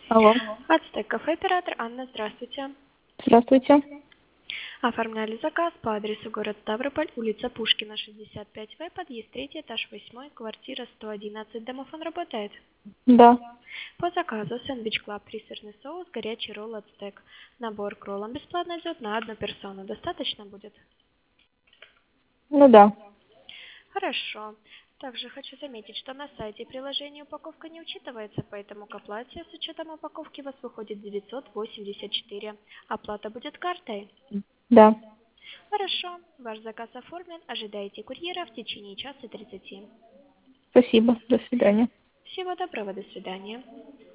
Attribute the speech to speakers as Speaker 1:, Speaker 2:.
Speaker 1: Алло.
Speaker 2: Ацтек кафе, оператор Анна, здравствуйте.
Speaker 1: Здравствуйте.
Speaker 2: Оформляли заказ по адресу город Ставрополь, улица Пушкина, 65В, подъезд 3, этаж 8, квартира 111. Домофон работает?
Speaker 1: Да.
Speaker 2: По заказу сэндвич клаб, 3 сырный соус, горячий ролл Ацтек. Набор к роллам бесплатно идет на одну персону. Достаточно будет?
Speaker 1: Ну да.
Speaker 2: Хорошо. Также хочу заметить, что на сайте приложения упаковка не учитывается, поэтому к оплате с учетом упаковки у вас выходит 984. Оплата будет картой?
Speaker 1: Да.
Speaker 2: Хорошо. Ваш заказ оформлен. Ожидайте курьера в течение часа 30.
Speaker 1: Спасибо. До свидания.
Speaker 2: Всего доброго. До свидания.